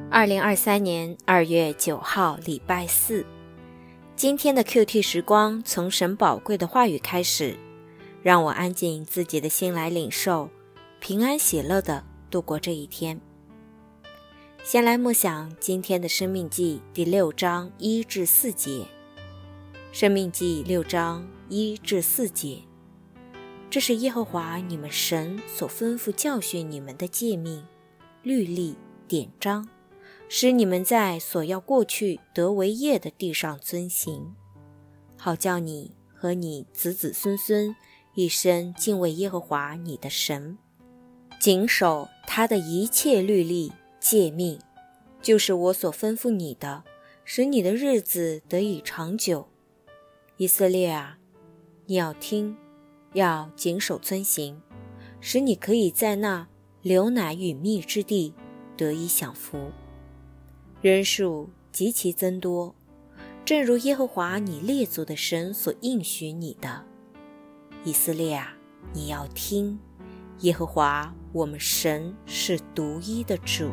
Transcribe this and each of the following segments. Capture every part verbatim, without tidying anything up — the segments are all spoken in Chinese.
二零二三年二月九号礼拜四，今天的 Q T 时光从神宝贵的话语开始，让我安静自己的心来领受，平安喜乐地度过这一天。先来默想今天的生命记第六章一至四节。生命记六章一至四节，这是耶和华你们神所吩咐教训你们的诫命、律例、典章，使你们在所要过去得为业的地上遵行，好叫你和你子子孙孙一生敬畏耶和华你的神，谨守他的一切律例诫命，就是我所吩咐你的，使你的日子得以长久。以色列啊，你要听，要谨守遵行，使你可以在那流奶与蜜之地得以享福，人数极其增多，正如耶和华你列祖的神所应许你的。以色列啊，你要听，耶和华我们神是独一的主。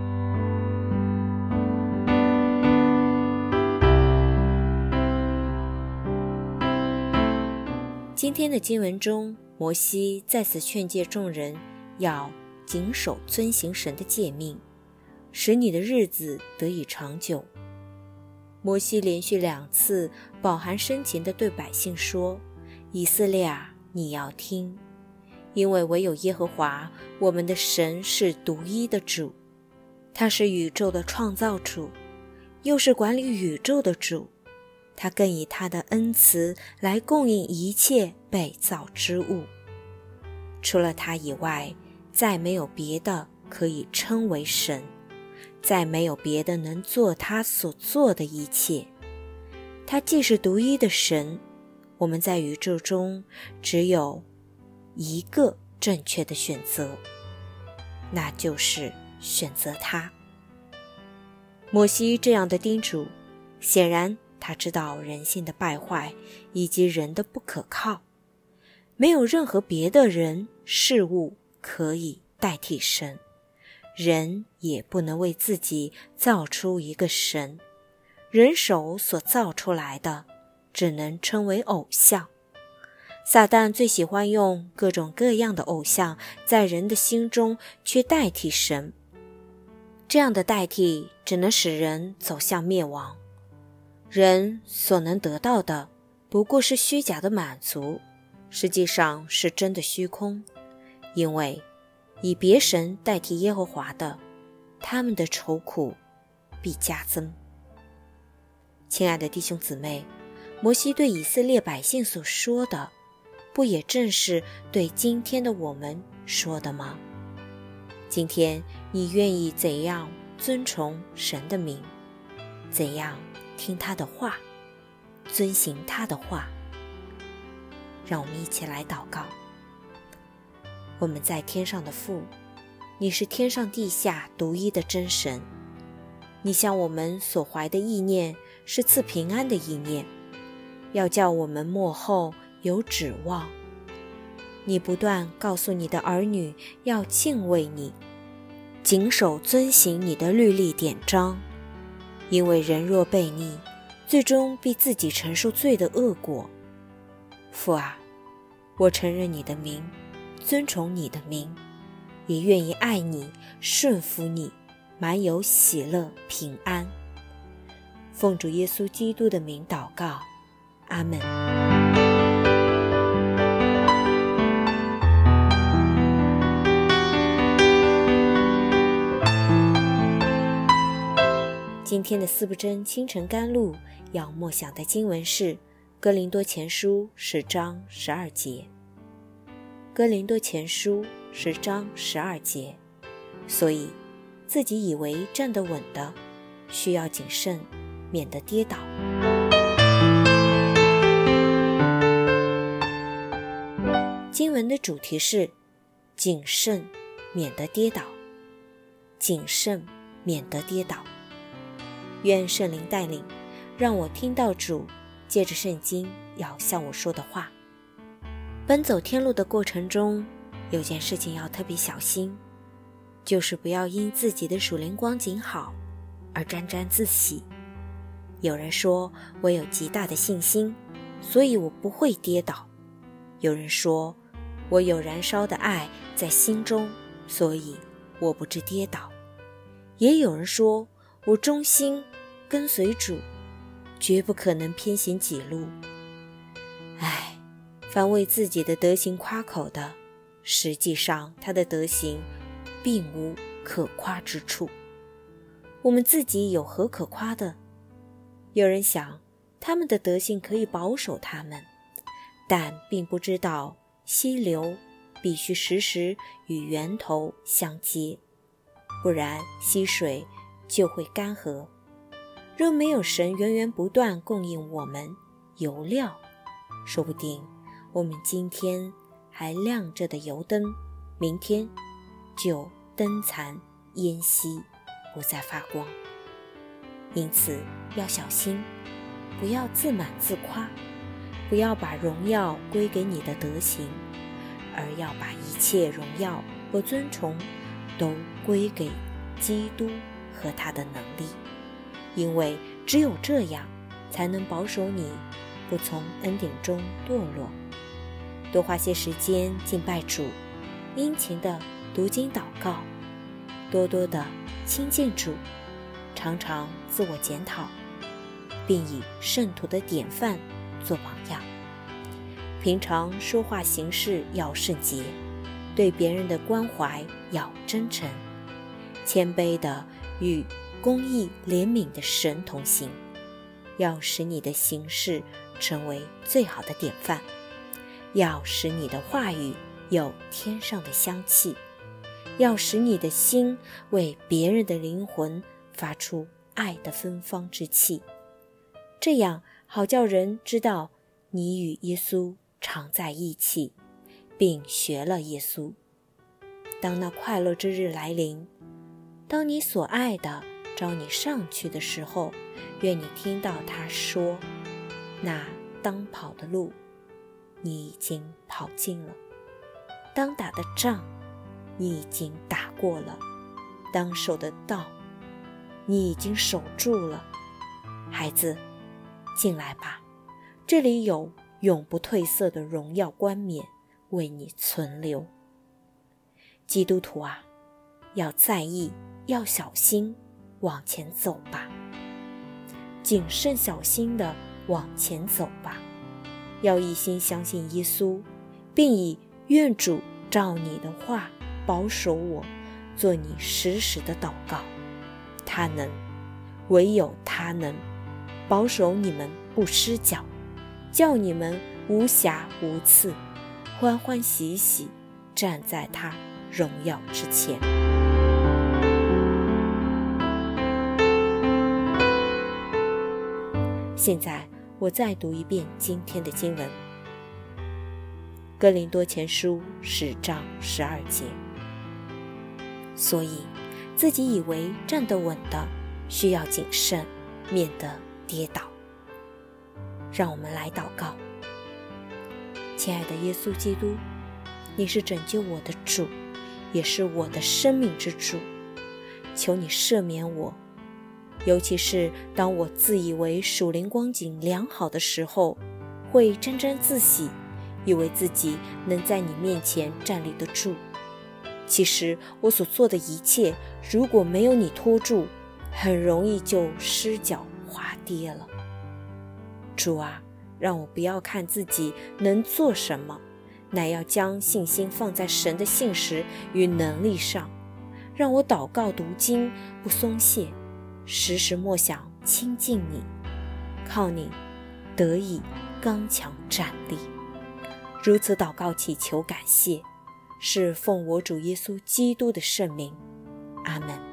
今天的经文中，摩西再次劝诫众人要谨守遵行神的诫命，使你的日子得以长久。摩西连续两次饱含深情地对百姓说，以色列啊，你要听，因为唯有耶和华我们的神是独一的主，他是宇宙的创造主，又是管理宇宙的主，他更以他的恩慈来供应一切被造之物，除了他以外，再没有别的可以称为神，再没有别的能做他所做的一切。他既是独一的神，我们在宇宙中只有一个正确的选择，那就是选择他。摩西这样的叮嘱，显然他知道人性的败坏以及人的不可靠，没有任何别的人事物可以代替神，人也不能为自己造出一个神，人手所造出来的只能称为偶像。撒旦最喜欢用各种各样的偶像在人的心中去代替神，这样的代替只能使人走向灭亡。人所能得到的不过是虚假的满足，实际上是真的虚空，因为以别神代替耶和华的，他们的愁苦必加增。亲爱的弟兄姊妹，摩西对以色列百姓所说的，不也正是对今天的我们说的吗？今天你愿意怎样尊崇神的名，怎样听他的话，遵行他的话？让我们一起来祷告。我们在天上的父，你是天上地下独一的真神，你向我们所怀的意念是赐平安的意念，要叫我们末后有指望。你不断告诉你的儿女要敬畏你，谨守遵行你的律例典章，因为人若悖逆，最终必自己承受罪的恶果。父啊，我承认你的名，尊崇你的名，也愿意爱你，顺服你，满有喜乐平安。奉主耶稣基督的名祷告，阿们。今天的四不真清晨甘露要默想的经文是哥林多前书十章十二节。哥林多前书十章十二节，所以自己以为站得稳的，需要谨慎，免得跌倒。经文的主题是谨慎，免得跌倒。谨慎，免得跌倒。愿圣灵带领，让我听到主借着圣经要向我说的话。奔走天路的过程中，有件事情要特别小心， 就是不要因自己的属灵光景好而沾沾自喜。有人说我有极大的信心，所以我不会跌倒。有人说我有燃烧的爱在心中，所以我不致跌倒。也有人说我忠心跟随主，绝不可能偏行己路。唉，凡为自己的德行夸口的，实际上他的德行并无可夸之处。我们自己有何可夸的？有人想他们的德行可以保守他们，但并不知道溪流必须时时与源头相接，不然溪水就会干涸。若没有神源源不断供应我们油料，说不定我们今天还亮着的油灯，明天就灯残烟熄，不再发光。因此要小心，不要自满自夸，不要把荣耀归给你的德行，而要把一切荣耀和尊崇都归给基督和他的能力。因为只有这样才能保守你不从恩典中堕落。多花些时间敬拜主，殷勤地读经祷告，多多地亲近主，常常自我检讨，并以圣徒的典范做榜样。平常说话行事要圣洁，对别人的关怀要真诚，谦卑地与公义怜悯的神同行，要使你的行事成为最好的典范，要使你的话语有天上的香气，要使你的心为别人的灵魂发出爱的芬芳之气，这样好叫人知道你与耶稣常在一起，并学了耶稣。当那快乐之日来临，当你所爱的召你上去的时候，愿你听到他说，那当跑的路你已经跑尽了，当打的仗你已经打过了，当守的道你已经守住了。孩子，进来吧，这里有永不褪色的荣耀冠冕为你存留。基督徒啊，要在意，要小心，往前走吧，谨慎小心地往前走吧。要一心相信耶稣，并以愿主照你的话保守我做你时时的祷告。他能，唯有他能保守你们不失脚，叫你们无瑕无刺，欢欢喜喜站在他荣耀之前。现在我再读一遍今天的经文，哥林多前书十章十二节。所以自己以为站得稳的，需要谨慎，免得跌倒。让我们来祷告。亲爱的耶稣基督，你是拯救我的主，也是我的生命之主，求你赦免我，尤其是当我自以为属灵光景良好的时候，会沾沾自喜，以为自己能在你面前站立得住。其实我所做的一切，如果没有你拖住，很容易就失脚滑跌了。主啊，让我不要看自己能做什么，乃要将信心放在神的信实与能力上。让我祷告读经不松懈，时时默想亲近你，靠你得以刚强站立。如此祷告祈求感谢，是奉我主耶稣基督的圣名，阿们。